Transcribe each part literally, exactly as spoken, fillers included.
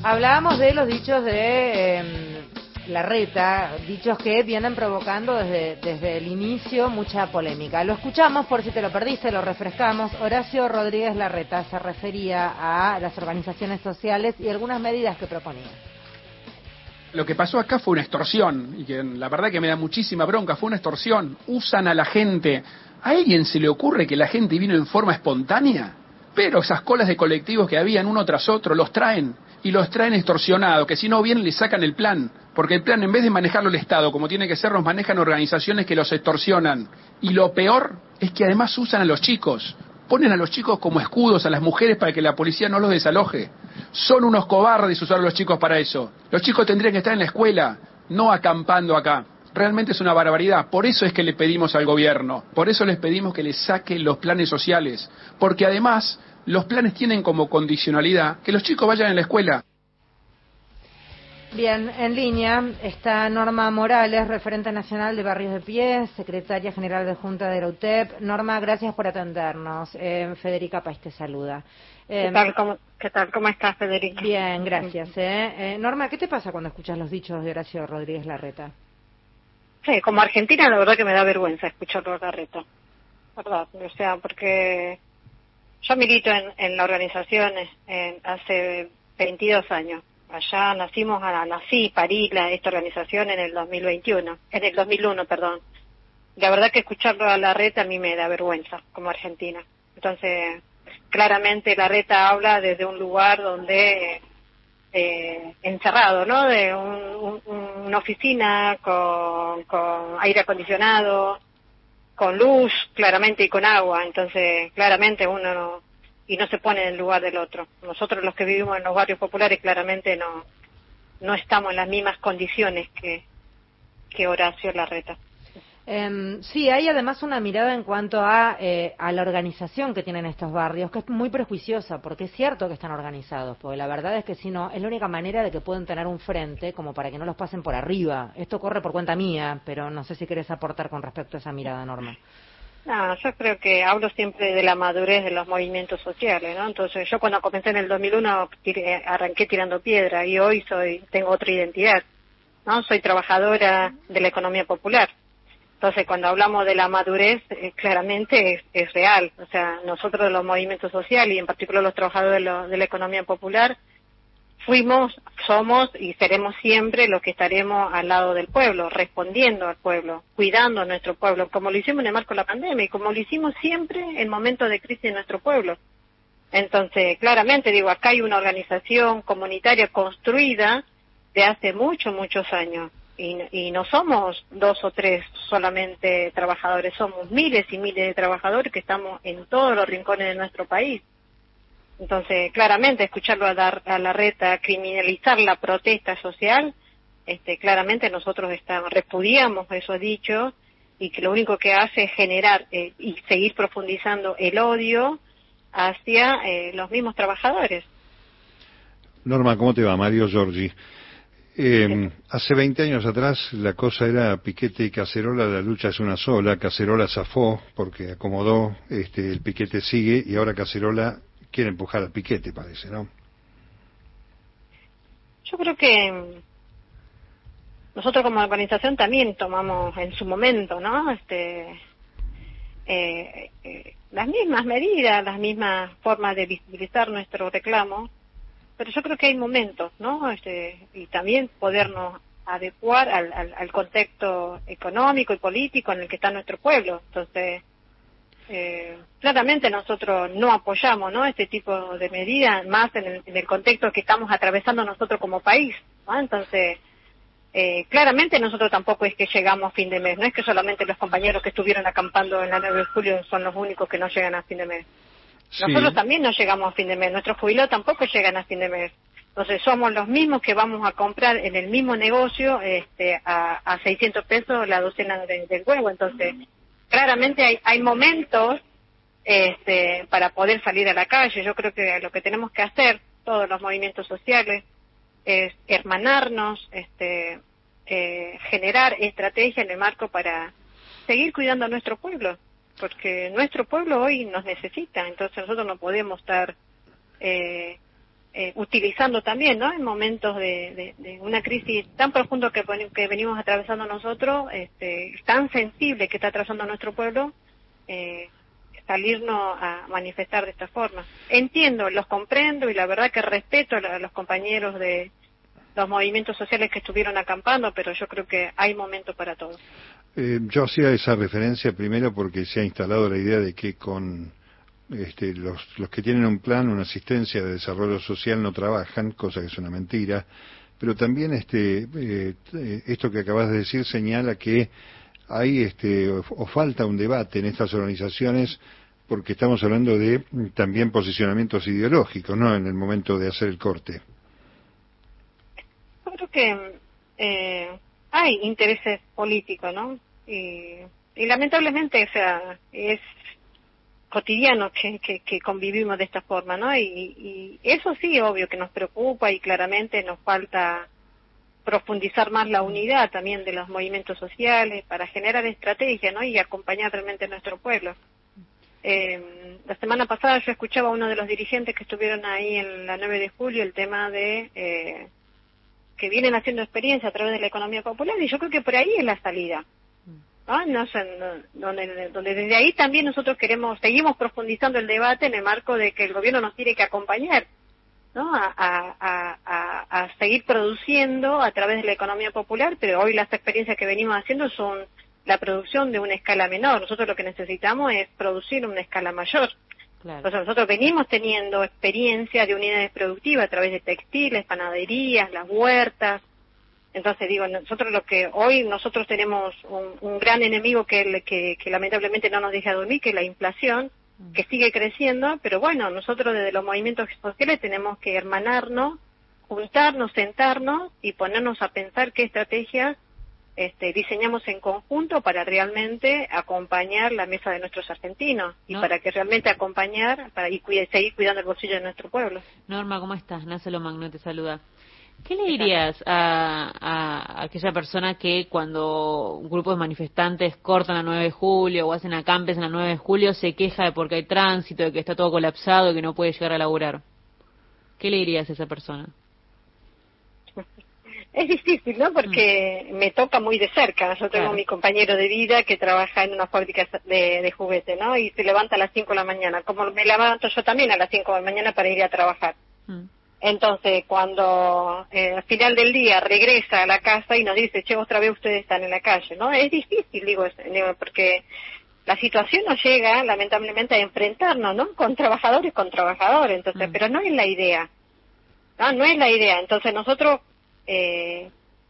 Hablábamos de los dichos de eh, Larreta, dichos que vienen provocando desde, desde el inicio mucha polémica. Lo escuchamos, por si te lo perdiste, lo refrescamos. Horacio Rodríguez Larreta se refería a las organizaciones sociales y algunas medidas que proponía. Lo que pasó acá fue una extorsión, y que la verdad que me da muchísima bronca, fue una extorsión. Usan a la gente. ¿A alguien se le ocurre que la gente vino en forma espontánea? Pero esas colas de colectivos que habían uno tras otro, los traen, y los traen extorsionados, que si no vienen le sacan el plan, porque el plan en vez de manejarlo el Estado, como tiene que ser, los manejan organizaciones que los extorsionan. Y lo peor es que además usan a los chicos, ponen a los chicos como escudos a las mujeres para que la policía no los desaloje. Son unos cobardes usar a los chicos para eso. Los chicos tendrían que estar en la escuela, no acampando acá. Realmente es una barbaridad. Por eso es que le pedimos al gobierno, por eso les pedimos que les saquen los planes sociales, porque además los planes tienen como condicionalidad que los chicos vayan a la escuela. Bien, en línea está Norma Morales, referente nacional de Barrios de Pie, secretaria general de Junta de la U T E P. Norma, gracias por atendernos. Eh, Federica País te saluda. Eh, ¿Qué tal? ¿Cómo, ¿Qué tal? ¿Cómo estás, Federica? Bien, gracias. Eh. Eh, Norma, ¿qué te pasa cuando escuchas los dichos de Horacio Rodríguez Larreta? Sí, como argentina la verdad que me da vergüenza escucharlo a Larreta, verdad, o sea, porque yo milito en, en la organización en, hace veintidós años. Allá nacimos, a, nací, parí la, esta organización en el dos mil veintiuno, en el dos mil uno, perdón. La verdad que escucharlo a Larreta a mí me da vergüenza, como argentina. Entonces, claramente Larreta habla desde un lugar donde, eh, encerrado, ¿no? De un, un, una oficina con, con aire acondicionado, con luz, claramente, y con agua. Entonces, claramente uno no... y no se pone en el lugar del otro. Nosotros los que vivimos en los barrios populares claramente no no estamos en las mismas condiciones que, que Horacio Larreta. Eh, sí, hay además una mirada en cuanto a, eh, a la organización que tienen estos barrios, que es muy prejuiciosa, porque es cierto que están organizados, porque la verdad es que si no, es la única manera de que puedan tener un frente como para que no los pasen por arriba. Esto corre por cuenta mía, pero no sé si querés aportar con respecto a esa mirada, Norma. No, yo creo que hablo siempre de la madurez de los movimientos sociales, ¿no? Entonces, yo cuando comencé en el dos mil uno tiré, arranqué tirando piedra y hoy soy tengo otra identidad, ¿no? Soy trabajadora de la economía popular. Entonces, cuando hablamos de la madurez, eh, claramente es, es real. O sea, nosotros los movimientos sociales y en particular los trabajadores de, lo, de la economía popular fuimos, somos y seremos siempre los que estaremos al lado del pueblo, respondiendo al pueblo, cuidando a nuestro pueblo, como lo hicimos en el marco de la pandemia y como lo hicimos siempre en momentos de crisis de nuestro pueblo. Entonces, claramente, digo, acá hay una organización comunitaria construida de hace muchos, muchos años y, y no somos dos o tres solamente trabajadores, somos miles y miles de trabajadores que estamos en todos los rincones de nuestro país. Entonces, claramente, escucharlo a, dar, a Larreta criminalizar la protesta social, este, claramente nosotros estamos, repudiamos esos dichos y que lo único que hace es generar eh, y seguir profundizando el odio hacia eh, los mismos trabajadores. Norma, ¿cómo te va? Mario Giorgi. Eh, hace veinte años atrás la cosa era Piquete y Cacerola, la lucha es una sola. Cacerola zafó porque acomodó, este, el Piquete sigue y ahora Cacerola quiere empujar al Piquete, parece, ¿no? Yo creo que nosotros como organización también tomamos en su momento, ¿no? Este, eh, eh, las mismas medidas, las mismas formas de visibilizar nuestro reclamo, pero yo creo que hay momentos, ¿no? Este, y también podernos adecuar al, al, al contexto económico y político en el que está nuestro pueblo. Entonces, Eh, claramente nosotros no apoyamos, ¿no?, este tipo de medidas, más en el, en el contexto que estamos atravesando nosotros como país, ¿no? Entonces, eh, claramente nosotros tampoco es que llegamos a fin de mes, no es que solamente los compañeros que estuvieron acampando en la nueve de julio son los únicos que no llegan a fin de mes. Sí. Nosotros también no llegamos a fin de mes, nuestros jubilados tampoco llegan a fin de mes. Entonces somos los mismos que vamos a comprar en el mismo negocio este, a, a seiscientos pesos la docena de, del huevo. Entonces, claramente hay, hay momentos este, para poder salir a la calle. Yo creo que lo que tenemos que hacer, todos los movimientos sociales, es hermanarnos, este, eh, generar estrategia en el marco para seguir cuidando a nuestro pueblo, porque nuestro pueblo hoy nos necesita. Entonces nosotros no podemos estar eh, eh, utilizando también, ¿no? En momentos de, de, de una crisis tan profunda que, que venimos atravesando nosotros, este, tan sensible que está atravesando nuestro pueblo, eh, salirnos a manifestar de esta forma. Entiendo, los comprendo y la verdad que respeto a los compañeros de los movimientos sociales que estuvieron acampando, pero yo creo que hay momento para todo. Eh, yo hacía esa referencia primero porque se ha instalado la idea de que con este, los, los que tienen un plan, una asistencia de desarrollo social no trabajan, cosa que es una mentira, pero también este, eh, esto que acabas de decir señala que hay este, o, o falta un debate en estas organizaciones porque estamos hablando de también posicionamientos ideológicos, ¿no? En el momento de hacer el corte. Yo creo que eh, hay intereses políticos, ¿no? Y, y lamentablemente, o sea, es cotidiano que, que, que convivimos de esta forma, ¿no? Y, y eso sí, obvio que nos preocupa y claramente nos falta profundizar más la unidad también de los movimientos sociales para generar estrategia, ¿no? Y acompañar realmente a nuestro pueblo. Eh, la semana pasada yo escuchaba a uno de los dirigentes que estuvieron ahí en la nueve de julio el tema de eh, que vienen haciendo experiencia a través de la economía popular y yo creo que por ahí es la salida. ¿No? No sé, no, donde, donde desde ahí también nosotros queremos, seguimos profundizando el debate en el marco de que el gobierno nos tiene que acompañar, ¿no? A, a, a, a seguir produciendo a través de la economía popular, pero hoy las experiencias que venimos haciendo son la producción de una escala menor. Nosotros lo que necesitamos es producir una escala mayor. Claro. Entonces nosotros venimos teniendo experiencia de unidades productivas a través de textiles, panaderías, las huertas. Entonces digo, nosotros lo que hoy nosotros tenemos un, un gran enemigo que, que, que lamentablemente no nos deja dormir, que es la inflación, que sigue creciendo, pero bueno, nosotros desde los movimientos sociales tenemos que hermanarnos, juntarnos, sentarnos y ponernos a pensar qué estrategias este, diseñamos en conjunto para realmente acompañar la mesa de nuestros argentinos y no. para que realmente acompañar para y cuida, seguir cuidando el bolsillo de nuestro pueblo. Norma, ¿cómo estás? Nacelo Magno te saluda. ¿Qué le dirías a, a, a aquella persona que cuando un grupo de manifestantes cortan la nueve de julio o hacen acampes en la nueve de julio se queja de porque hay tránsito, de que está todo colapsado y que no puede llegar a laburar? ¿Qué le dirías a esa persona? Es difícil, ¿no? Porque mm. me toca muy de cerca. Yo tengo claro. mi compañero de vida que trabaja en una fábrica de, de juguete, ¿no? Y se levanta a las cinco de la mañana. Como me levanto yo también a las cinco de la mañana para ir a trabajar. Mm. Entonces, cuando eh, al final del día regresa a la casa y nos dice, che, otra vez ustedes están en la calle, ¿no? Es difícil, digo, digo porque la situación nos llega, lamentablemente, a enfrentarnos, ¿no? Con trabajadores, con trabajadores, entonces, mm. pero no es la idea, ¿no? No es la idea. Entonces, nosotros, eh,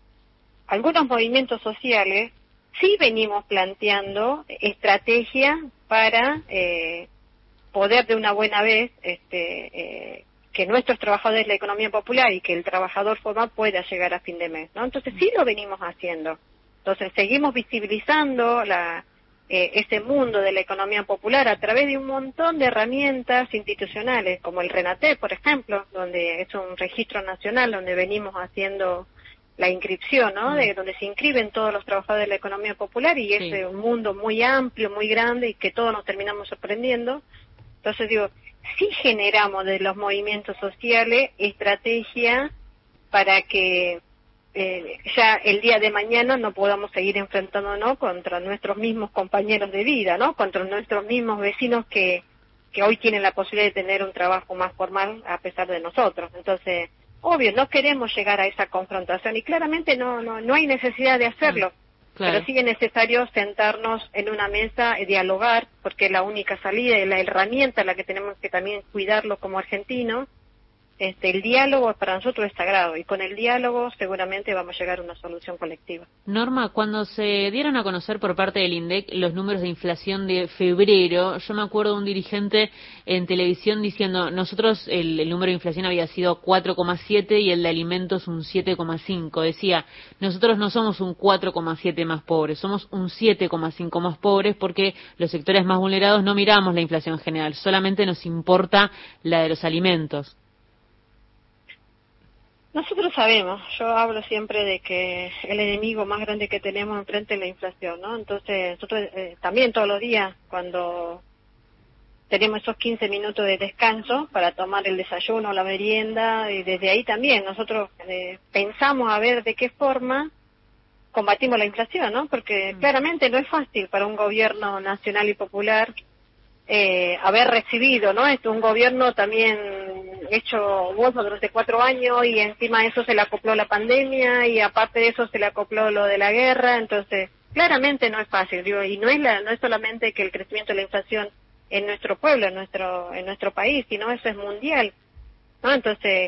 algunos movimientos sociales, sí venimos planteando estrategias para eh, poder de una buena vez, este, eh, que nuestros trabajadores de la economía popular y que el trabajador formal pueda llegar a fin de mes, ¿no? Entonces sí lo venimos haciendo. Entonces seguimos visibilizando la, eh, ese mundo de la economía popular a través de un montón de herramientas institucionales, como el RENATE, por ejemplo, donde es un registro nacional donde venimos haciendo la inscripción, ¿no? De donde se inscriben todos los trabajadores de la economía popular y sí. es un mundo muy amplio, muy grande y que todos nos terminamos sorprendiendo. Entonces digo, sí generamos de los movimientos sociales estrategia para que eh, ya el día de mañana no podamos seguir enfrentándonos contra nuestros mismos compañeros de vida, ¿no? Contra nuestros mismos vecinos que, que hoy tienen la posibilidad de tener un trabajo más formal a pesar de nosotros. Entonces, obvio, no queremos llegar a esa confrontación y claramente no no, no hay necesidad de hacerlo. Claro. Pero sí es necesario sentarnos en una mesa y dialogar, porque es la única salida y la herramienta la que tenemos que también cuidarlo como argentinos. Este, el diálogo para nosotros es sagrado y con el diálogo seguramente vamos a llegar a una solución colectiva. Norma, cuando se dieron a conocer por parte del INDEC los números de inflación de febrero, yo me acuerdo de un dirigente en televisión diciendo, nosotros el, el número de inflación había sido cuatro coma siete y el de alimentos un siete coma cinco. Decía, nosotros no somos un cuatro coma siete más pobres, somos un siete coma cinco más pobres porque los sectores más vulnerados no miramos la inflación general, solamente nos importa la de los alimentos. Nosotros sabemos, yo hablo siempre de que el enemigo más grande que tenemos enfrente es la inflación, ¿no? Entonces, nosotros eh, también todos los días, cuando tenemos esos quince minutos de descanso para tomar el desayuno o la merienda, y desde ahí también nosotros eh, pensamos a ver de qué forma combatimos la inflación, ¿no? Porque claramente no es fácil para un gobierno nacional y popular eh, haber recibido, ¿no? Es un gobierno también hecho bolsa durante cuatro años y encima de eso se le acopló la pandemia y aparte de eso se le acopló lo de la guerra, entonces claramente no es fácil, digo, y no es la, no es solamente que el crecimiento de la inflación en nuestro pueblo, en nuestro en nuestro país, sino eso es mundial, ¿no? Entonces,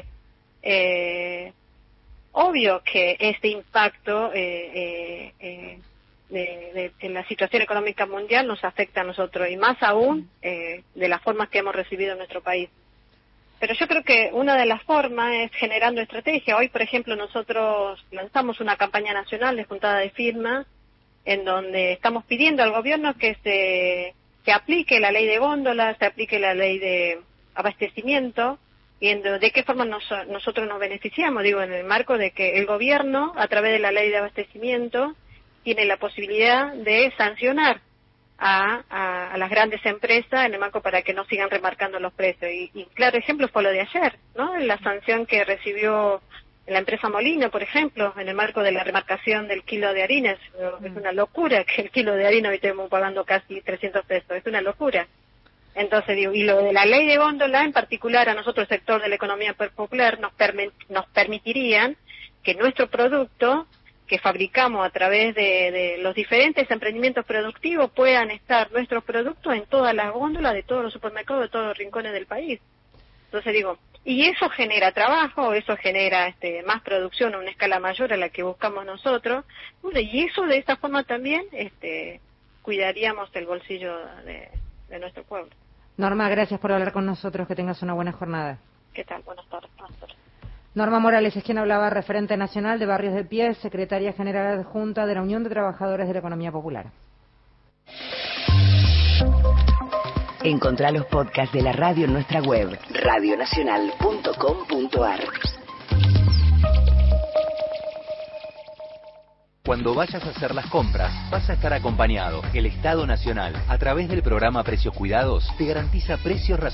eh, obvio que este impacto eh, eh, eh, de, de, de la situación económica mundial nos afecta a nosotros, y más aún eh, de las formas que hemos recibido en nuestro país. Pero yo creo que una de las formas es generando estrategia. Hoy, por ejemplo, nosotros lanzamos una campaña nacional de juntada de firmas en donde estamos pidiendo al gobierno que se, se aplique la ley de góndolas, se aplique la ley de abastecimiento, y en de, de qué forma nos, nosotros nos beneficiamos, digo, en el marco de que el gobierno, a través de la ley de abastecimiento, tiene la posibilidad de sancionar a, a, a las grandes empresas en el marco para que no sigan remarcando los precios. Y, y claro ejemplo fue lo de ayer, ¿no? La sanción que recibió la empresa Molino, por ejemplo, en el marco de la remarcación del kilo de harina. Es, mm. es una locura que el kilo de harina hoy estemos pagando casi trescientos pesos, es una locura. Entonces, digo, y lo de la ley de góndola, en particular a nosotros, el sector de la economía popular, nos, permi- nos permitirían que nuestro producto, que fabricamos a través de, de los diferentes emprendimientos productivos, puedan estar nuestros productos en todas las góndolas de todos los supermercados de todos los rincones del país. Entonces digo, y eso genera trabajo, eso genera este, más producción a una escala mayor a la que buscamos nosotros, bueno, y eso de esta forma también este, cuidaríamos el bolsillo de, de nuestro pueblo. Norma, gracias por hablar con nosotros, que tengas una buena jornada. ¿Qué tal? Buenas tardes. Buenas tardes. Norma Morales es quien hablaba, referente nacional de Barrios de Pie, secretaria general adjunta de la Unión de Trabajadores de la Economía Popular. Encontrá los podcasts de la radio en nuestra web, radio nacional punto com punto a r. Cuando vayas a hacer las compras, vas a estar acompañado. El Estado Nacional, a través del programa Precios Cuidados, te garantiza precios razonables